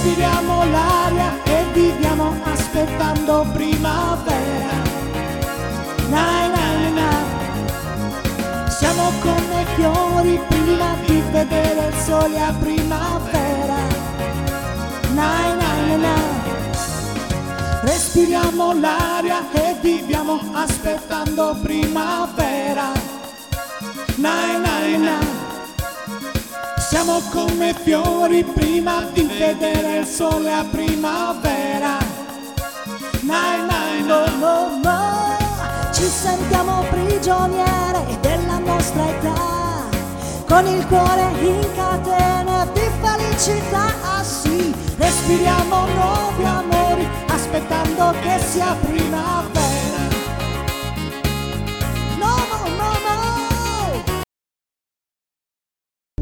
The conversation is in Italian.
respiriamo l'aria e viviamo aspettando primavera. Na na na. Siamo come fiori prima di vedere il sole a primavera. Na na na. Respiriamo l'aria e viviamo aspettando primavera. Na na na. Siamo come fiori prima di vedere il sole a primavera. Na na na na na. Ci sentiamo prigioniere della nostra età, con il cuore in catene di felicità. Ah sì, respiriamo nuovi amori aspettando che sia primavera.